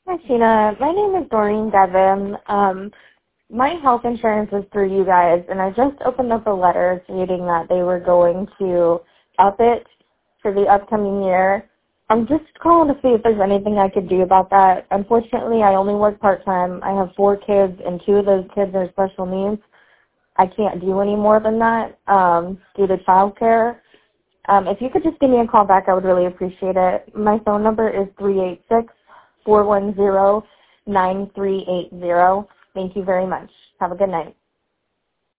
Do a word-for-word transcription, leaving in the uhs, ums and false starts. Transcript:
Hi, Sheena. My name is Doreen Devon. Um, my health insurance is through you guys, and I just opened up a letter stating that they were going to up it for the upcoming year. I'm just calling to see if there's anything I could do about that. Unfortunately, I only work part-time. I have four kids, and two of those kids are special needs. I can't do any more than that um, due to childcare. Um, if you could just give me a call back, I would really appreciate it. My phone number is three eight six, four one zero, nine three eight zero. Thank you very much. Have a good night.